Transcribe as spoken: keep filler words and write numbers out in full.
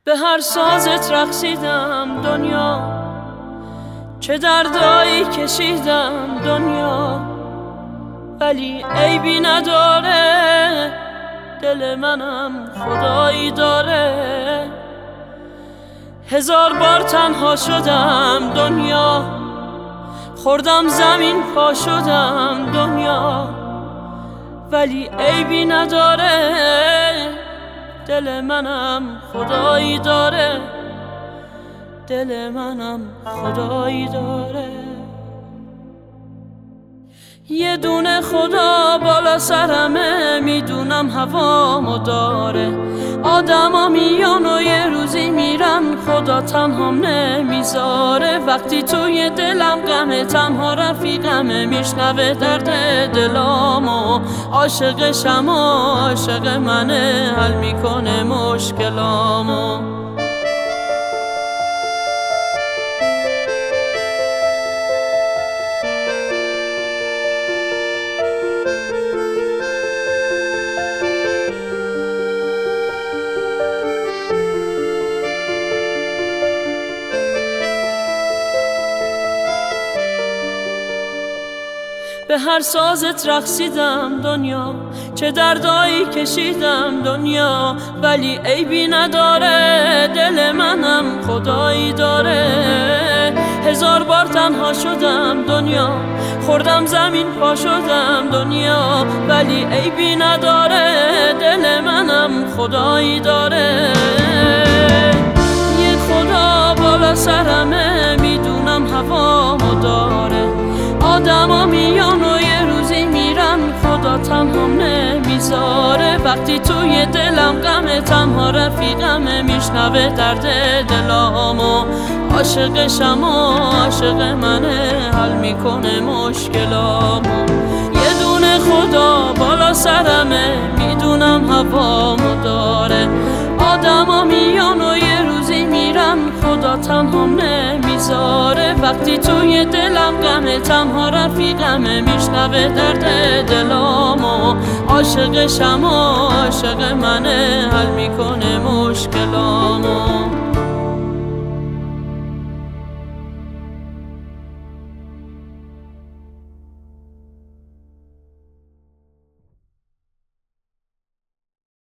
به هر سازت رقصیدم دنیا، چه دردایی کشیدم دنیا، ولی عیبی نداره، دل منم خدایی داره. هزار بار تنها شدم دنیا، خوردم زمین پا شدم دنیا، ولی عیبی نداره، دل منم خدایی داره، دل منم خدایی داره. یه دونه خدا بالا سرمه، میدونم هوامو داره. آدما میان و یه روزی میرن، خدا تنهام نمیذاره. وقتی توی دلم غمه، تنها رفیقمه، میشنوه درد دلامو. عاشقشم و عاشق منه، حل میکنه مشکلامو. به هر سازت رقصیدم دنیا، چه دردایی کشیدم دنیا، ولی عیبی نداره، دل منم خدایی داره. هزار بار تنها شدم دنیا، خوردم زمین پا شدم دنیا، ولی عیبی نداره، دل منم خدایی داره. یه خدا بالا سرمه، میدونم هوامو داره. آدما میان و یه روزی میرن، خدا تنهام نمیذاره. وقتی توی دلم غمه، تنها رفیقمه، میشنوه درد دلامو. عاشقشم و عاشق منه، حل میکنه مشکلامو. یه دونه خدا بالا سرمه، میدونم هوامو داره. آدما میان و یه روزی میرن، خدا تنهام نمیذاره. وقتی توی دلم غمه، تنها رفیقمه، میشنوه درد دلامو. عاشقشم و عاشق منه، حل میکنه مشکلامو.